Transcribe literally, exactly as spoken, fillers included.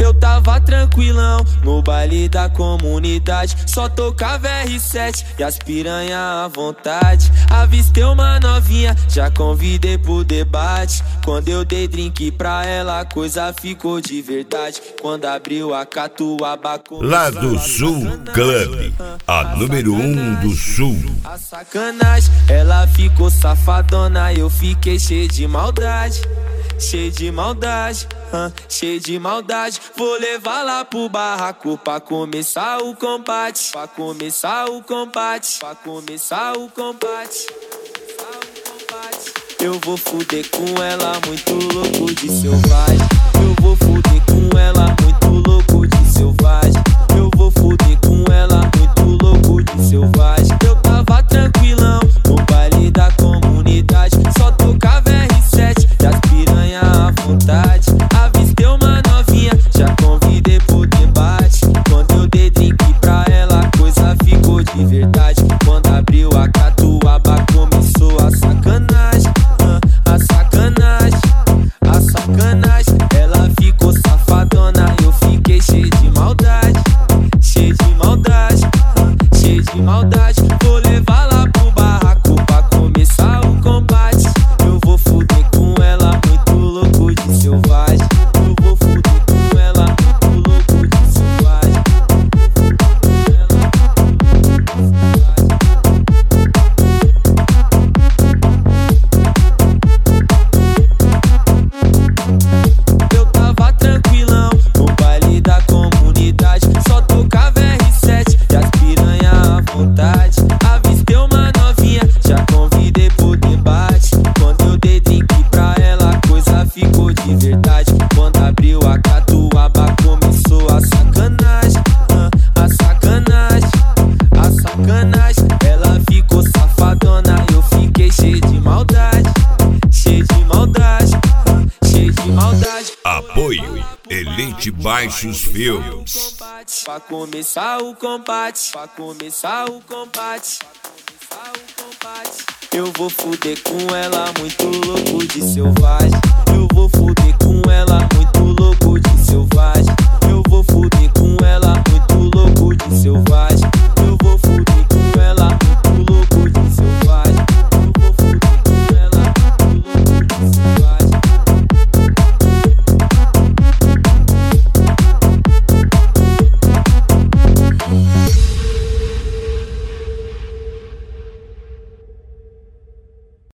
Eu tava tranquilão no baile da comunidade, só tocava R sete e as piranha à vontade. Avistei uma novinha, já convidei pro debate. Quando eu dei drink pra ela, a coisa ficou de verdade. Quando abriu a catuaba, Lá do Sul Club, a número um do Sul. A sacanagem, ela ficou safadona, eu fiquei cheio de maldade. Cheio de maldade, uh, cheio de maldade. Vou levar lá pro barraco pra começar o combate. Pra começar o combate, pra começar o combate. Eu vou fuder com ela, muito louco de selvagem. Eu vou fuder com ela, muito louco de selvagem. Eu vou fuder com ela, muito louco de selvagem. Eu tava tranquilão no baile da comunidade, só tocava R sete e as piranha à vontade. Avistei uma novinha, já convidei pro debate. Quando eu dei drink pra ela, a coisa ficou de verdade. Quando abriu a catuaba, começou a sacanagem. A sacanagem, a sacanagem. Ela ficou safadona, eu fiquei cheio de maldade. Cheio de maldade, cheio de maldade. Vou levar lá pro barraco pra começar o combate. Eu vou fuder com ela, muito louco de selvagem. Eu vou fuder com ela, muito louco de selvagem. Eu tava tranquilão no baile da comunidade, só tocava R sete e as piranha à vontade. Avistei uma novinha, já convidei pro debate. Quando eu dei drink pra ela, a coisa ficou de verdade. Quando abriu a catuaba, começou a sacanagem. uh, A sacanagem, a sacanagem. Ela ficou safadona, eu fiquei cheio de maldade. Cheio de maldade, uh, cheio de maldade. Apoio Elite Baixos Filmes. Pra começar o combate, pra começar o combate. Eu vou fuder com ela, muito louco de selvagem. Eu vou fuder com